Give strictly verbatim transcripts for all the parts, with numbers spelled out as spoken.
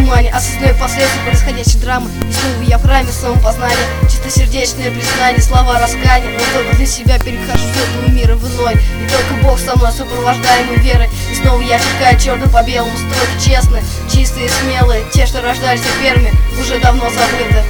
тумане, осознаю последствия происходящей драмы. И снова я в храме самопознания, чистосердечное признание, слова раскаяния. Но только для себя перехожу из этого мира в иной, и только Бог со мной, сопровождаемый верой. И снова я черкаю черно по белому строки честные, чистые, смелые, те, что рождались первыми, уже давно забыты.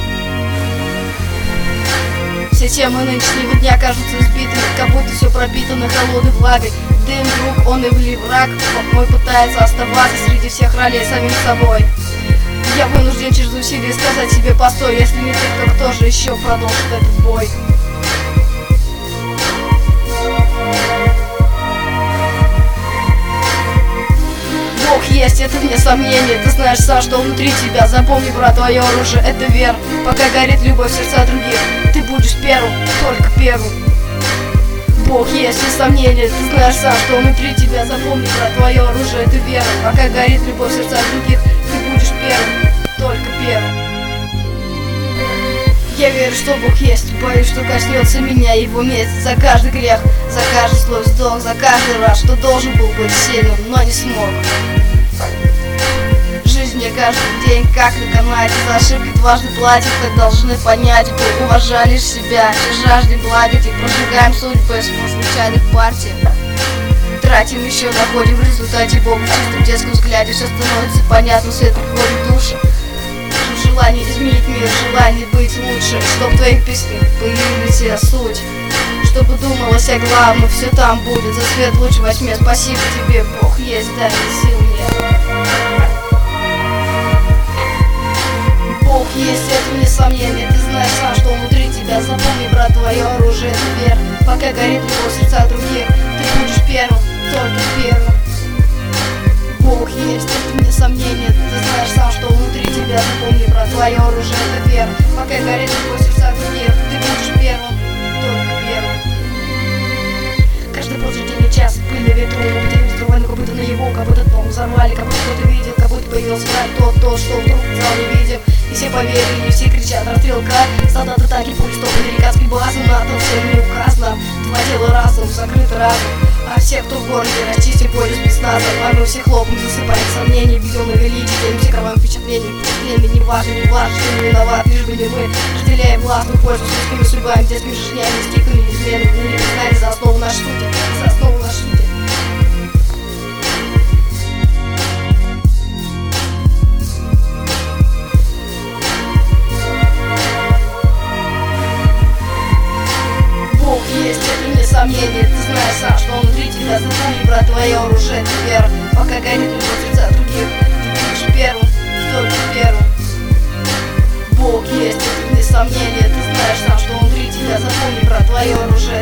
Все темы нынешнего дня кажутся избитыми, как будто все пропитано холодной влагой. Дым, друг, он и вли враг мой пытается оставаться среди всех ролей самим собой. Я вынужден через усилия сказать себе постой, если не ты, то кто же еще продолжит этот бой? Бог есть, это вне сомнения. Ты знаешь сам, что внутри тебя. Запомни, брат, твое оружие — это вера. Пока горит любовь в сердца других, ты будешь первым, только первым. Бог есть, вне сомнения. Ты знаешь сам, что внутри тебя. Запомни, брат, твое оружие — это вера. Пока горит любовь в сердца других, ты будешь первым, только первым. Я верю, что Бог есть, боюсь, что коснется меня его месть. За каждый грех, за каждый свой вздох, за каждый раз, что должен был быть сильным, но не смог. Жизнь мне каждый день как на канате, за ошибки дважды платят, как должны понять. Мы уважали себя и жаждем благать, и прожигаем судьбы в случайных партиях. Тратим еще, находим в результате Бога в чистом детском взгляде. Все становится понятно, свет приходит в душу. Желание изменить мир, желание быть лучше, чтоб в твоих песнях появилась суть, чтобы думалось о главном, все там будет. За свет луч во тьме, спасибо тебе, Бог есть, дай мне сил мне. Бог есть, это вне сомнения. Ты знаешь сам, что внутри тебя. Запомни, брат, твое оружие — это вера. Пока горит любовь в сердца других, ты будешь первым, только первым. Бог есть, это вне сомнения. Ты знаешь сам, что внутри тебя. Запомни, брат, твое оружие — это вера. Пока горит любовь в сердца других, ты будешь первым, только первым. Каждый пробуждение час, пыль на ветру, будто инструмент, как будто на его, как будто дом взорвали, как будто кто-то видел, как будто появился враг, тот, тот, что вдруг взял невидим. И все поверили, и все кричат, расстрел край. Солдаты, танки, пули, стоп, американской базы, НАТО, всем не указано. Два дела разум, закрыт разум. А все, кто в городе, расчистили поле спецназа. А мы все хлопаем, засыпаем сомнения, бьем на величие, делимся кровавым впечатлением. Впечатление не важно, не важно, что не виноват, лишь бы не мы. Разделяем властную пользу с людскими судьбами, детскими жизнями, стиками, изменами. Мы не признали за основу нашей сути, за основу нашей сути. Сомнения, ты знаешь сам, что внутри тебя. Запомни, брат, твое оружие — это вера. Пока горит любовь в сердца других, ты будешь первым, только первым. Бог есть, это вне сомнения. Ты знаешь сам, что внутри тебя. Запомни, брат, твое оружие